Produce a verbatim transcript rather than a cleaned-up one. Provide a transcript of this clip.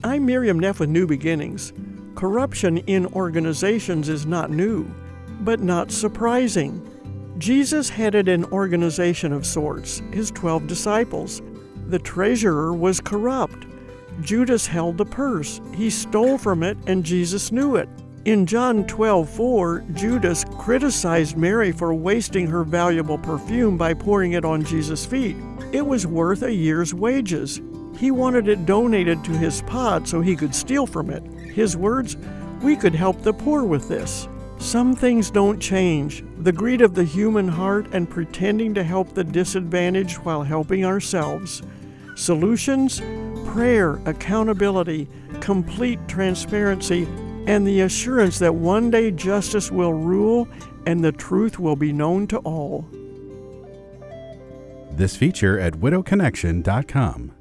I'm Miriam Neff with New Beginnings. Corruption in organizations is not new, but not surprising. Jesus headed an organization of sorts, his twelve disciples. The treasurer was corrupt. Judas held the purse. He stole from it, and Jesus knew it. In John twelve four, Judas criticized Mary for wasting her valuable perfume by pouring it on Jesus' feet. It was worth a year's wages. He wanted it donated to his pod so he could steal from it. His words, "We could help the poor with this." Some things don't change. The greed of the human heart and pretending to help the disadvantaged while helping ourselves. Solutions? Prayer, accountability, complete transparency, and the assurance that one day justice will rule and the truth will be known to all. This feature at widow connection dot com.